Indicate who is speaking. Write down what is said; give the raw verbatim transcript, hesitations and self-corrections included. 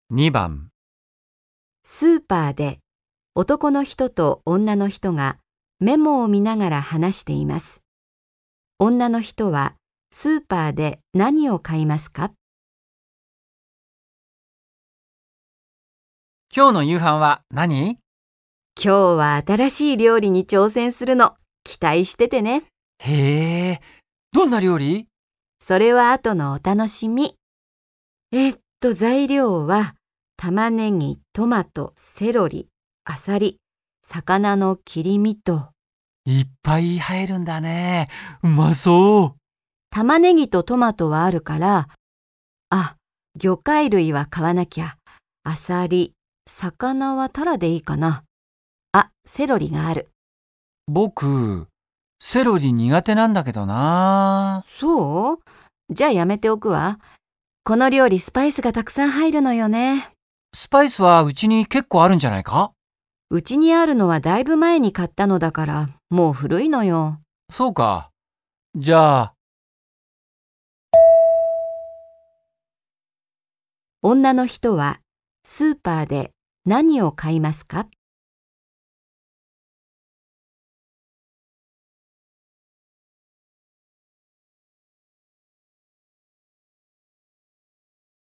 Speaker 1: にばん、
Speaker 2: スーパーで男の人と女の人がメモを見ながら話しています。女の人はスーパーで何を買いますか？
Speaker 1: 今日の夕飯は何？
Speaker 2: 今日は新しい料理に挑戦するの。期待しててね。
Speaker 1: へえ、どんな料理？
Speaker 2: それは後のお楽しみ。えっと、材料は玉ねぎ、トマト、セロリ、アサリ、魚の切り身と。
Speaker 1: いっぱい入るんだね。うまそう。
Speaker 2: 玉ねぎとトマトはあるから、あ、魚介類は買わなきゃ。アサリ、魚はタラでいいかな。あ、セロリがある。
Speaker 1: 僕、セロリ苦手なんだけどな。
Speaker 2: そう？じゃあやめておくわ。この料理スパイスがたくさん入るのよね。
Speaker 1: スパイスはうちに結構あるんじゃないか？
Speaker 2: うちにあるのはだいぶ前に買ったのだから、もう古いのよ。
Speaker 1: そうか。じゃあ、
Speaker 2: 女の人はスーパーで何を買いますか？